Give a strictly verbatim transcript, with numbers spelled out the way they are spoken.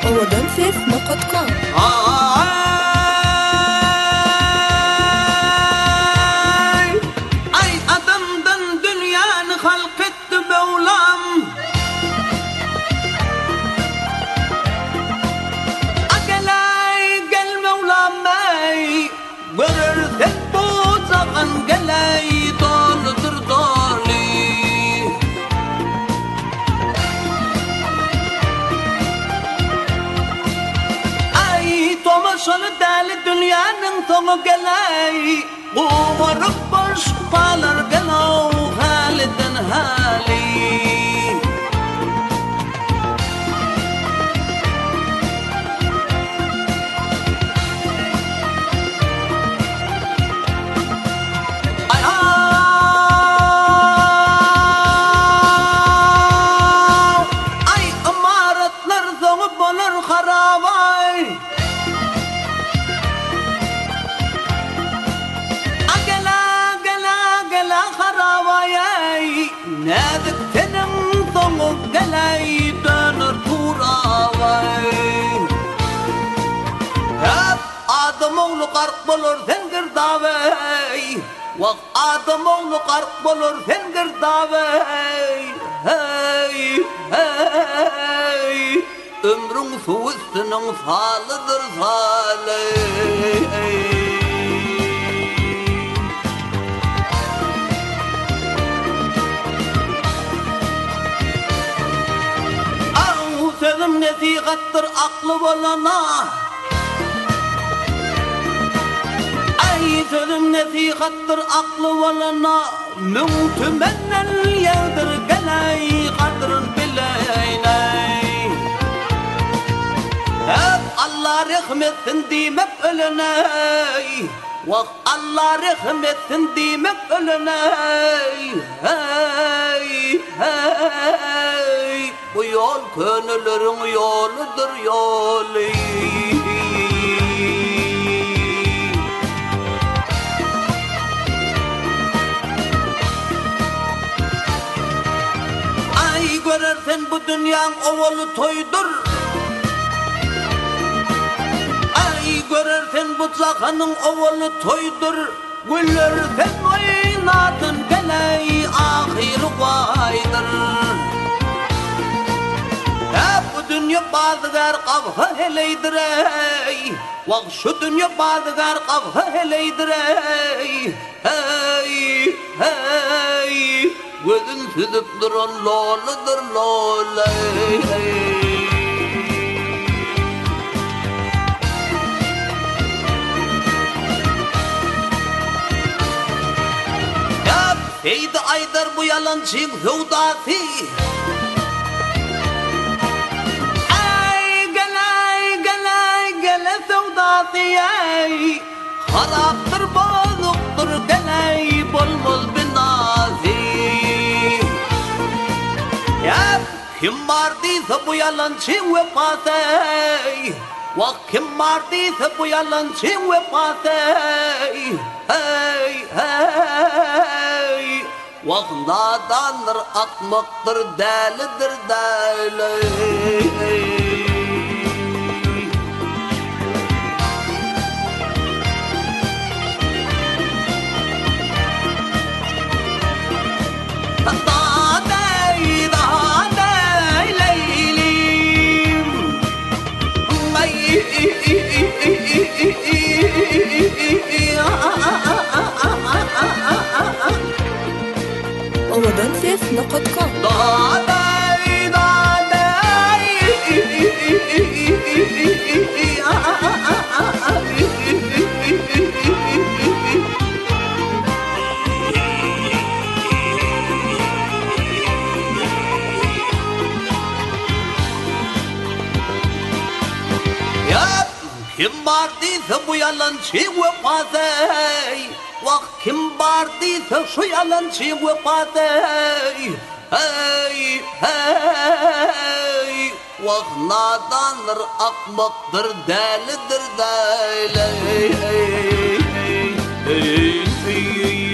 owadan ses nokta com. Ay, ay adamdan dünyanı halk etti Mevlam. Agelay gel Mevlam ey, görürsen bu zaman gelay doludur doli. Tomaşalı deli dünyanın sonu geley, umarım boş kalır gelav haliden hali. Ay ay amaretler sonu bulur harabay. Nedik senin sonu geley dönür turavay. Hep adam oğlu kark bulur sen girdavey. Vak adam oğlu kark bulur sen girdavey. Hey hey, ömrün su üstünün salıdır saley. Sözüm nesihattır aklı olana. Ay sözüm nesihattır aklı olana. Mümtümennel yerdir geley kadrın bileyney. Hep Allah rahmetsin dimek ölüney. Vah Allah rahmetsin demek ölüney. Hey hey, bu yol gönüllerin yoludur yolu. Ay görürsen bu dünyanın ovalı toydur. Görürsen bu zahanın ovalı toydur. Gülürsen oynatın geley ahir vaydır. Hep bu dünya bazıgar kavha heleydir ey. Vak şu dünya bazıgar kavha heleydir ey. Hey hey, gözün süzüp duran loludur loley. Eydi aydar bu yalancı hudati. Ay gelay gelay gele sevdati ey. Haraptır bozuktur gelay bolmol binazi. Yap kim vardıysa bu yalancı vefat ey. Vak kim vardıysa bu yalancı vefat ey. Hey hey, vak nadandır akmaktır delidir deli. Dadey dadey leylim, ay owadan ses nokta com. Dadey dadey, yap kim vardıysa bu yalancı vefat ey. Vak kim vardıysa şu yalancı vefat ey. Hey hey, vak nadandır akmaktır delidir deli. Hey hey hey.